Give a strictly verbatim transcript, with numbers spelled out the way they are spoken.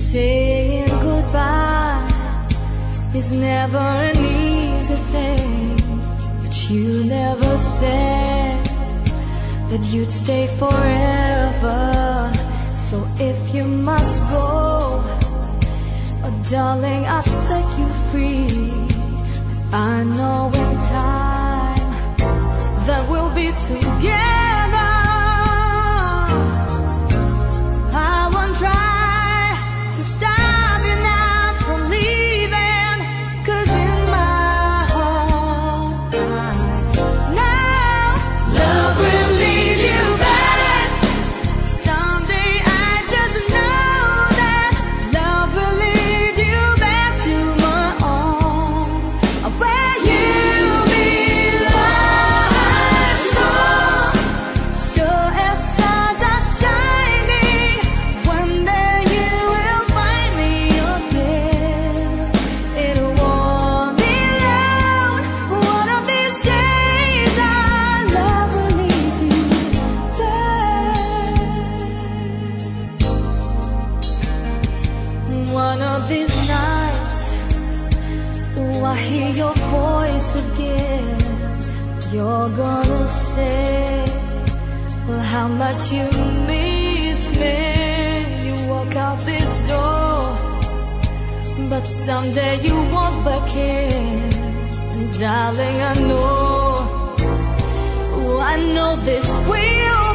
Saying goodbye is never an easy thing, but you never said that you'd stay forever. So if you must go, oh darling, I'll set you free. I know in time that we'll be together. I won't try to stop you now from leaving, 'cause in my heart I know love will lead you back. Someday I just know that love will lead you back to my arms, where you belong. Sure, sure as stars are shining, one day you will find me again. It won't be long. One of these days our love will lead you back. One of these nights, oh, I hear your voice again. You're gonna say, well, how much you miss me. You walk out this door, but someday you walk back in. And darling, I know, oh, I know this will